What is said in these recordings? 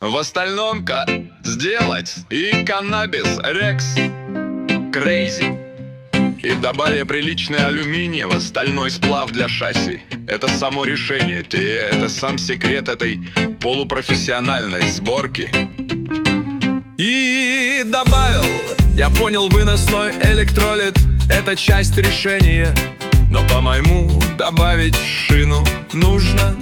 В остальном сделать и каннабис, рекс, крейзи. И добавили приличный алюминиевый стальной сплав для шасси. Это само решение, это сам секрет этой полупрофессиональной сборки. И добавил, я понял, выносной электролит — это часть решения. Но по-моему добавить шину нужно.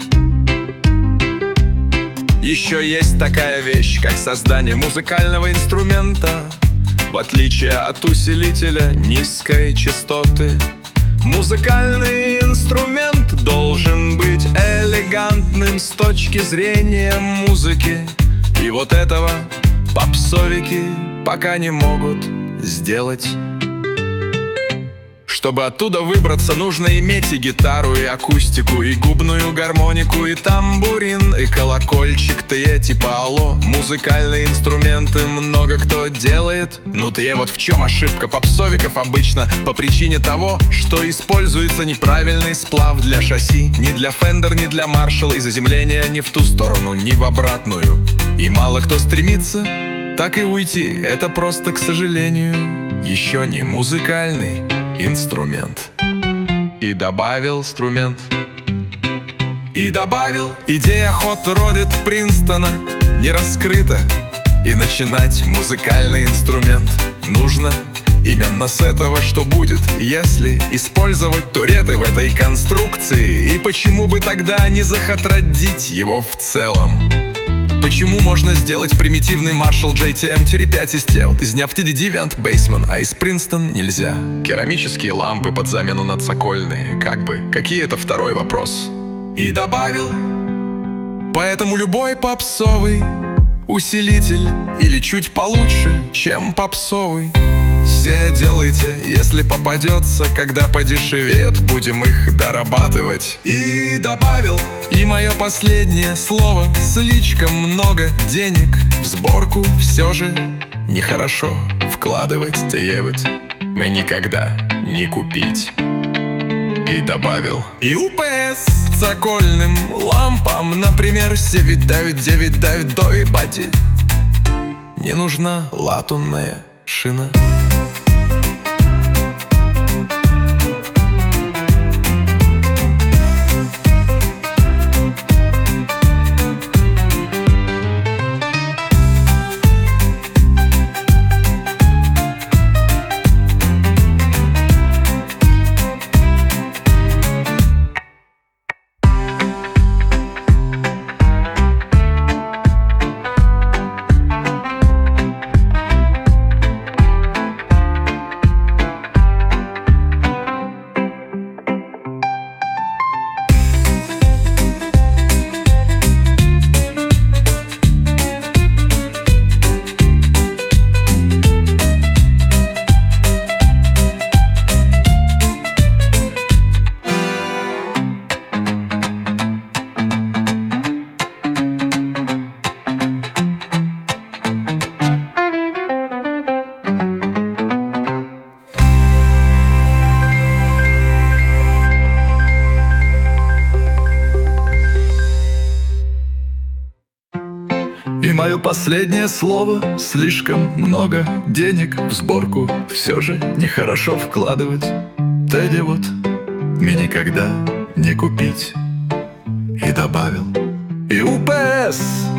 Еще есть такая вещь, как создание музыкального инструмента. В отличие от усилителя низкой частоты, музыкальный инструмент должен быть элегантным с точки зрения музыки. И вот этого попсовики пока не могут сделать. Чтобы оттуда выбраться, нужно иметь и гитару, и акустику, и губную гармонику, и тамбурин, и колокольчик, типа алло. Музыкальные инструменты много кто делает. Ну вот в чем ошибка попсовиков обычно. По причине того, что используется неправильный сплав для шасси. Ни для Fender, ни для Marshall. И заземление ни в ту сторону, ни в обратную. И мало кто стремится так и уйти. Это просто, к сожалению, еще не музыкальный инструмент. И добавил инструмент. И добавил. Идея Hot Rod Принстона не раскрыта. И начинать музыкальный инструмент нужно именно с этого, что будет, если использовать туреты в этой конструкции. И почему бы тогда не захотродить его в целом? Почему можно сделать примитивный Marshall JTM-5 из необтидивент Bassman, а из Princeton нельзя? Керамические лампы под замену на цокольные, какие это второй вопрос. И добавил. Поэтому любой попсовый усилитель или чуть получше, чем попсовый, все делайте, если попадется. Когда подешевеет, будем их дорабатывать. И добавил. И мое последнее слово: слишком много денег в сборку все же нехорошо вкладывать. Мы никогда не купить. И добавил. И УПС к цокольным лампам, например, C999 давит до и бади. Не нужна латунная шина. И мое последнее слово: слишком много денег в сборку все же нехорошо вкладывать. Тедди вот мне никогда не купить. И добавил. И УПС